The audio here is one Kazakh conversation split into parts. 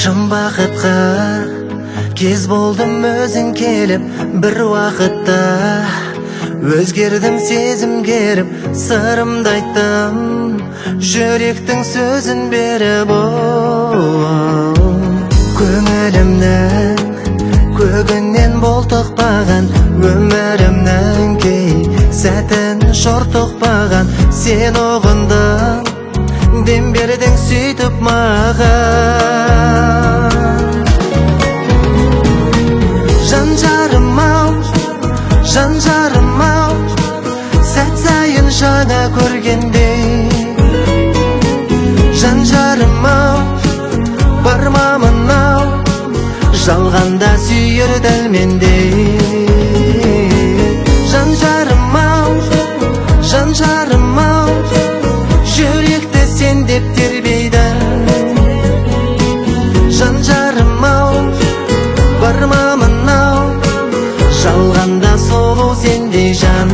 шын бақытқа кез болдым өзің келіп бір уақытта. Өзгердім сезім керіп, сырымды айттым, жүректің сөзін беріп. Көңілімнің көгінен болтықпаған, өмірімнің кей сәтін жортықпаған. Сен ұғындың, дем бердің сөйтіп маған. Жан жарым-ау, жан жарым-ау, сәт сайын жаңа көргендей. Жан жарым-ау, бармамын-ау, жалғанда сүйер дәлмендей. Жан жарым-ау, жан жарым-ау, жүректі сен деп тербейді. Жан жарым-ау, бармамын-ау, жалғанда сұлу сендей жан.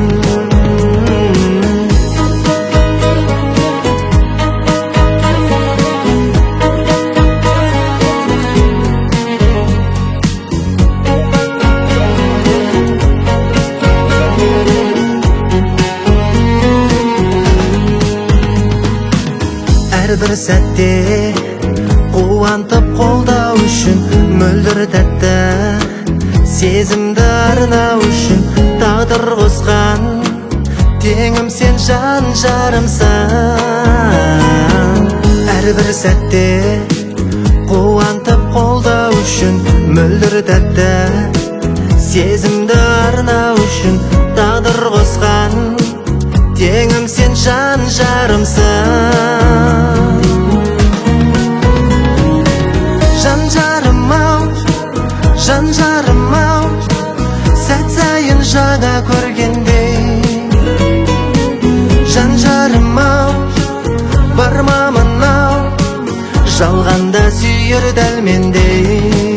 Әрбір сәтте қуантып қолдау үшін, мөлдір тәтті сезімді арнау үшін, тағдыр қосқан теңім сен жан жарымсың. Әрбір сәтте қуантып қолдау үшін, мөлдір тәтті сезімді арнау үшін, тағдыр қосқан теңім сен жан жарымсың. Жан жарым-ау, жан жарым-ау, сәт сайын жаңа көргендей. Жан жарым-ау, бармамын-ау, жалғанда сүйер дәлмендей.